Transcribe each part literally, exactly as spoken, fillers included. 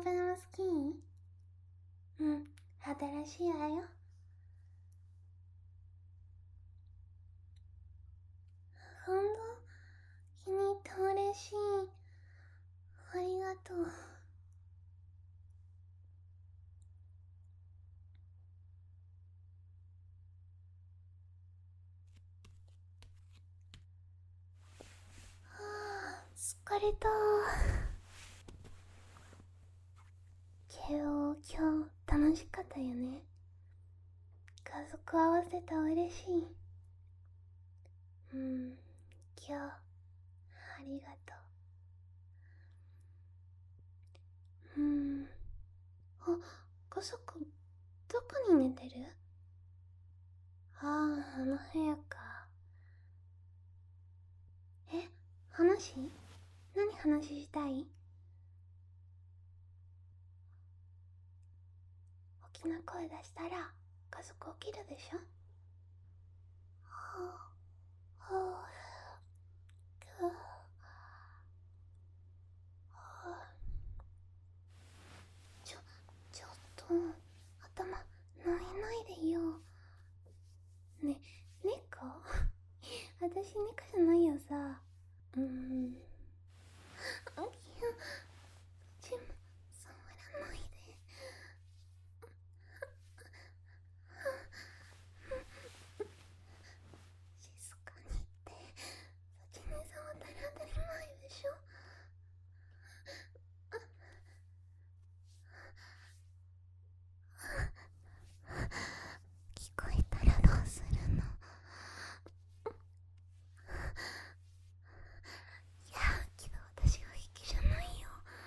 プナ好き？うん、新しいわよ。ほんと？気に入って嬉しい。ありがとう。はあ、疲れた。けど今日楽しかったよね。家族合わせた嬉しい。うん、今日ありがとう。うん。あ、家族どこに寝てる？ああ、あの部屋か。え、話？何話したい？大きな声出したら家族起きるでしょ。はあ、はあ、くはあ、ちょ、ちょっと、頭、泣えないでよ。ね、猫私猫じゃないよさ。うーん。あ、いや、ちも、触らないで。静かにって。先に触ったら当たり前でしょ。聞こえたらどうするの？いや、けど私は平気じゃないよ。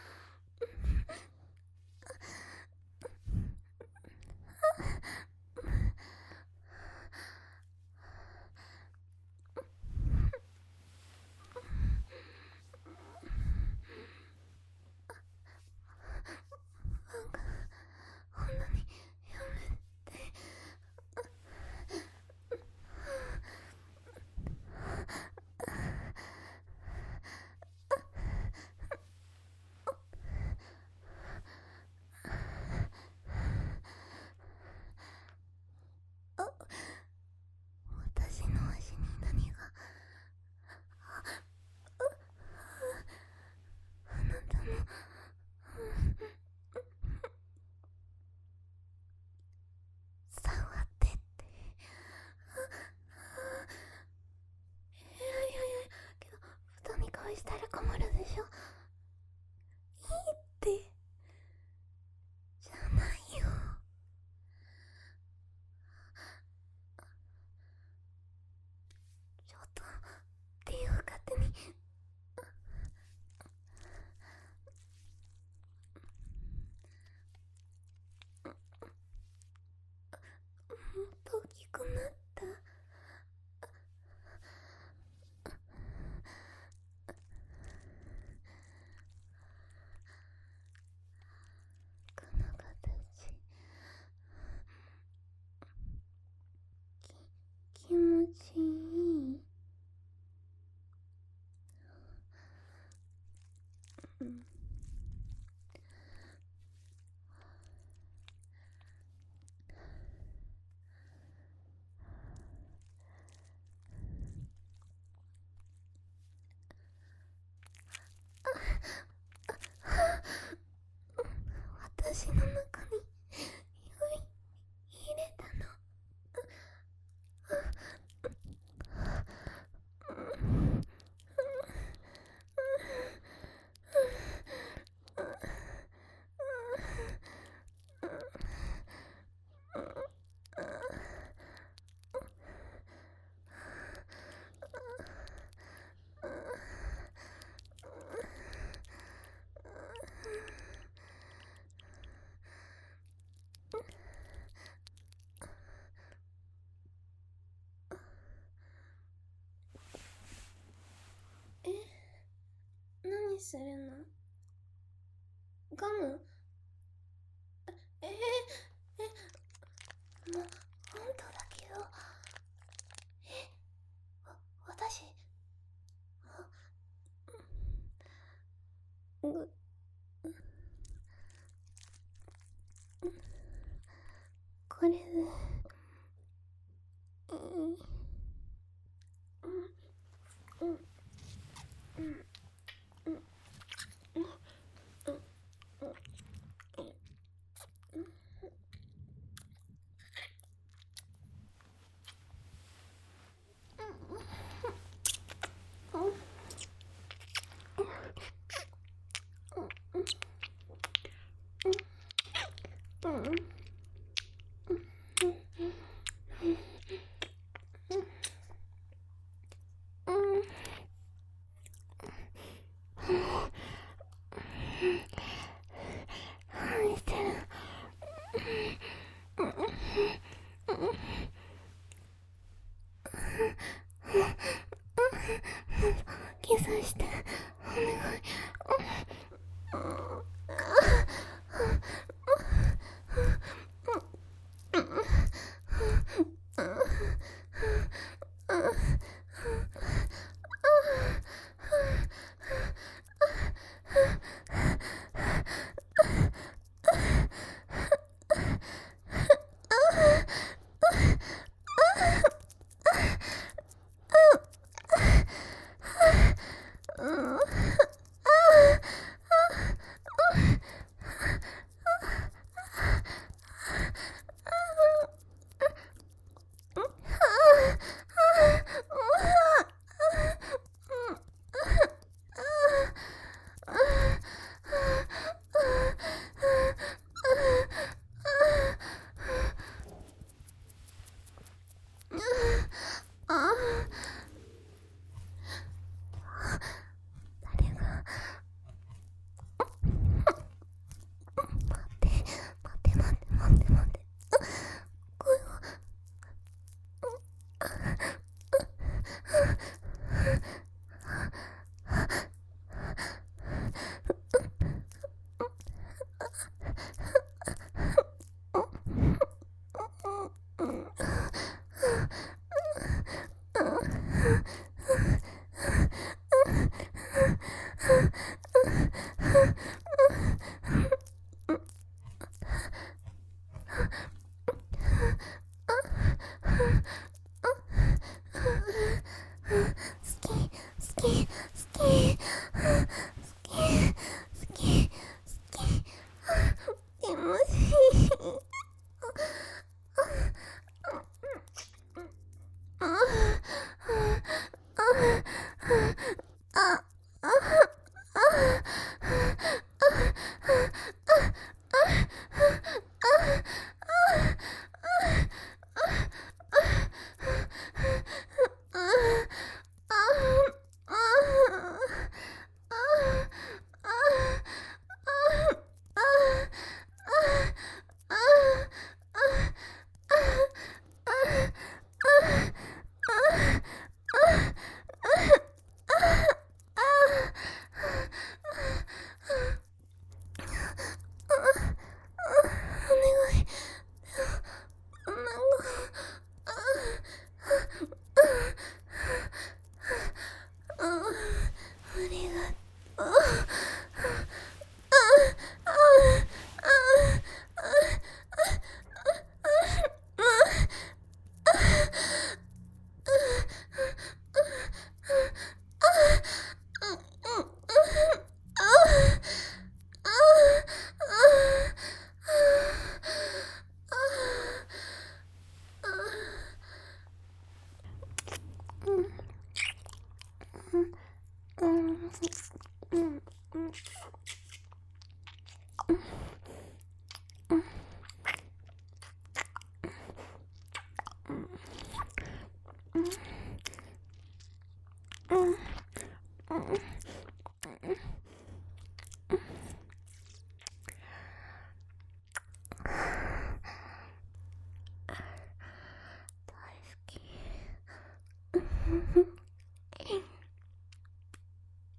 ほんとにやめて。私の足に何が？あなたの触ってって。いやいやいや、けど布団に返したら困るでしょ。いいって。じゃないよ。ちょっとっていう勝手に。もっと大きくなった。この形き気持ちいい。うん。私の中に酔い入れたの。え、何するの？ガム？えええ、ま、ほんとだけど。え、わ、私、ぐ、 れず、うんうんうん何してる？キスして、お願い。誰が？待って待って待って待って待って、声は好き好き好き好き好き気持ちいい。うん。